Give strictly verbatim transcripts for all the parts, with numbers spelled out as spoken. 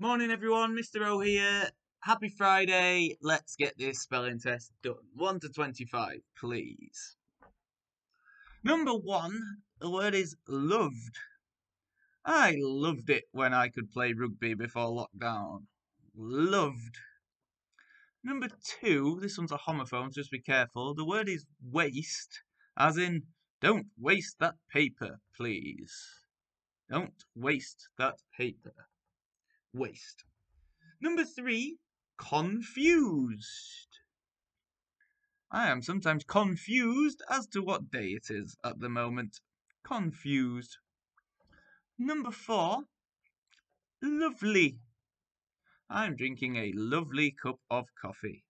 Morning everyone, Mister O here. Happy Friday. Let's get this spelling test done. one to twenty-five, please. Number one, the word is loved. I loved it when I could play rugby before lockdown. Loved. Number two, this one's a homophone, just be careful. The word is waste, as in, don't waste that paper, please. Don't waste that paper. Waste. Number three, confused. I am sometimes confused as to what day it is at the moment. Confused. Number four, lovely. I'm drinking a lovely cup of coffee.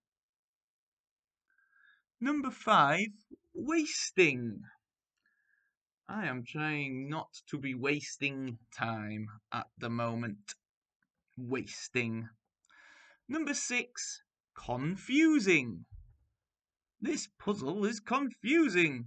Number five, wasting. I am trying not to be wasting time at the moment. Wasting. Number six, confusing. This puzzle is confusing.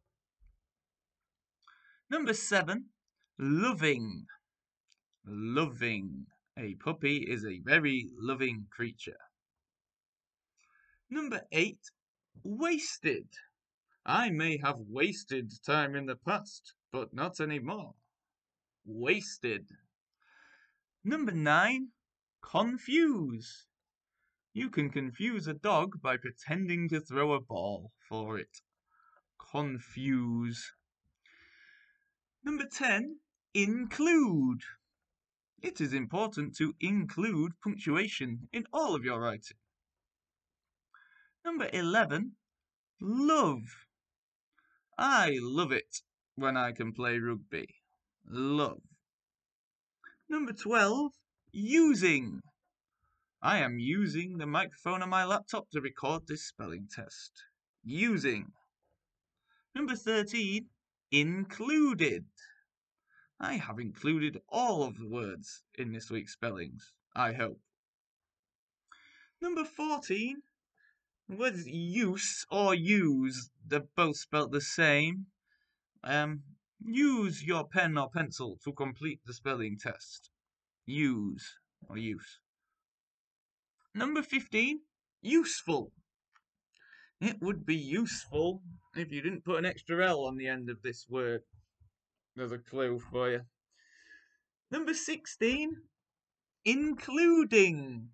Number seven, loving. Loving. A puppy is a very loving creature. Number eight, wasted. I may have wasted time in the past, but not anymore. Wasted. Number nine, confuse. You can confuse a dog by pretending to throw a ball for it. Confuse. Number ten, include. It is important to include punctuation in all of your writing. Number eleven, love. I love it when I can play rugby. Love. Number twelve, using. I am using the microphone on my laptop to record this spelling test. Using. Number thirteen, included. I have included all of the words in this week's spellings, I hope. Number fourteen, the words use or use, they're both spelt the same. Um, use your pen or pencil to complete the spelling test. Use or use. Number fifteen, useful. It would be useful if you didn't put an extra L on the end of this word. There's a clue for you. Number sixteen, including.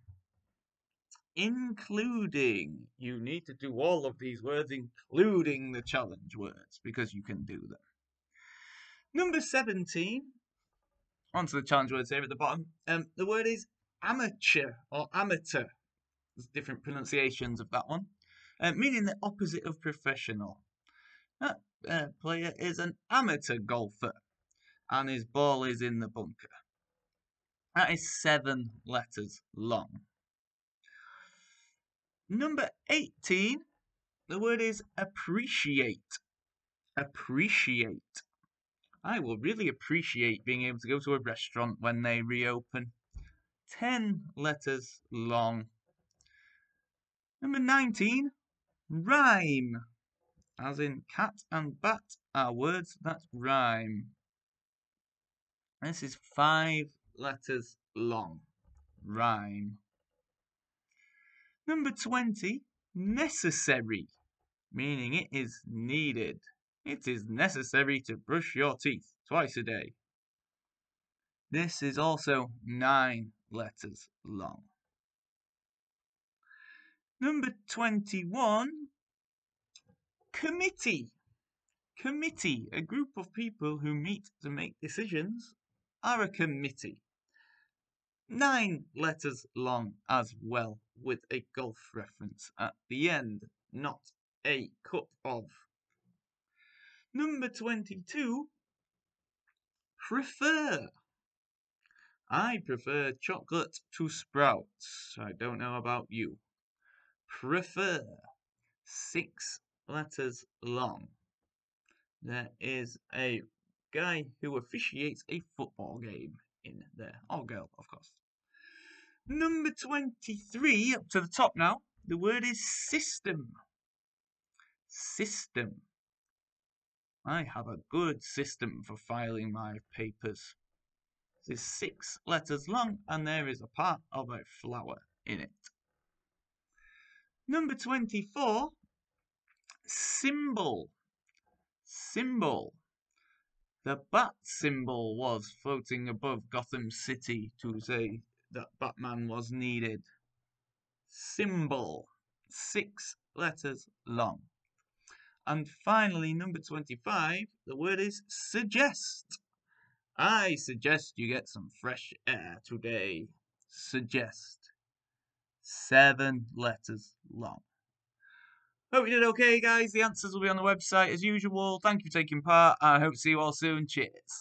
Including. You need to do all of these words, including the challenge words, because you can do them. Number seventeen, onto the challenge words here at the bottom. Um, the word is amateur or amateur. There's different pronunciations of that one, uh, meaning the opposite of professional. That uh, player is an amateur golfer, and his ball is in the bunker. That is seven letters long. Number eighteen, the word is appreciate. Appreciate. I will really appreciate being able to go to a restaurant when they reopen. Ten letters long. Number nineteen, rhyme. As in cat and bat are words that rhyme. This is five letters long. Rhyme. Number twenty, necessary. Meaning it is needed. It is necessary to brush your teeth twice a day. This is also nine letters long. Number twenty-one, committee. Committee, a group of people who meet to make decisions, are a committee. Nine letters long as well, with a golf reference at the end, not a cup of. Number twenty-two, prefer. I prefer chocolate to sprouts. I don't know about you. Prefer. Six letters long. There is a guy who officiates a football game in there. Or girl, of course. Number twenty-three, up to the top now. The word is system. System. I have a good system for filing my papers. It's six letters long and there is a part of a flower in it. Number twenty-four, symbol. Symbol. The bat symbol was floating above Gotham City to say that Batman was needed. Symbol. Six letters long. And finally, number twenty-five, the word is suggest. I suggest you get some fresh air today. Suggest. Seven letters long. Hope you did okay, guys. The answers will be on the website as usual. Thank you for taking part. I hope to see you all soon. Cheers.